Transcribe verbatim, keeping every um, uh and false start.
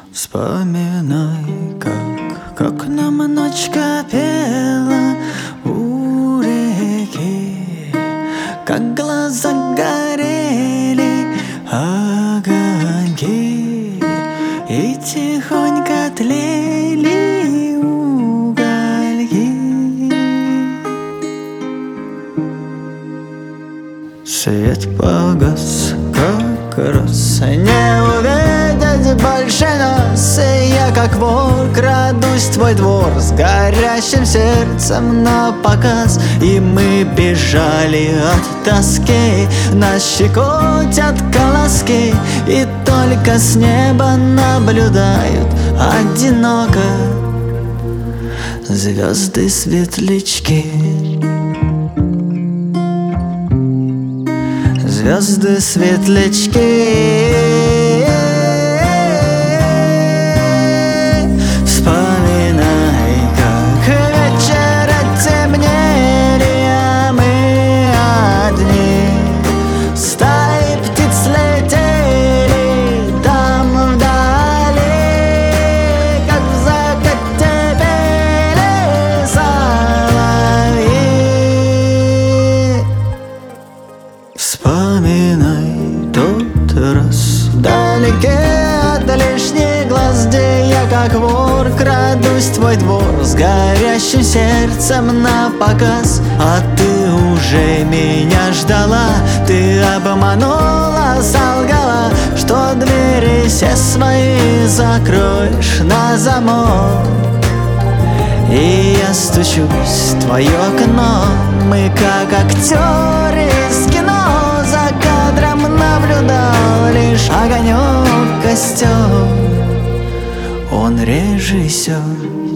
Вспоминай, как, как нам ночка пела у реки, как глаза горели огоньки и тихонько тлели угольки. Свет погас, как раз не увидеть больше нас, и я, как вор, крадусь в твой двор с горящим сердцем на показ. И мы бежали от тоски, нас щекотят колоски, и только с неба наблюдают одиноко звезды-светлячки. Звезды-светлячки, вспоминай, как вечера темнели, а мы одни. Стаи птиц летели там вдали, как в закате пели соловьи. Вспоминай тот раз вдалеке от лишних глаз, где я, как вор, крадусь в твой двор с горящим сердцем на показ. А ты уже меня ждала, ты обманула, солгала, что двери все свои закроешь на замок. И я стучусь в твое окно, мы как актеры из кино. За кадром наблюдал лишь огонек, костер, он режиссер.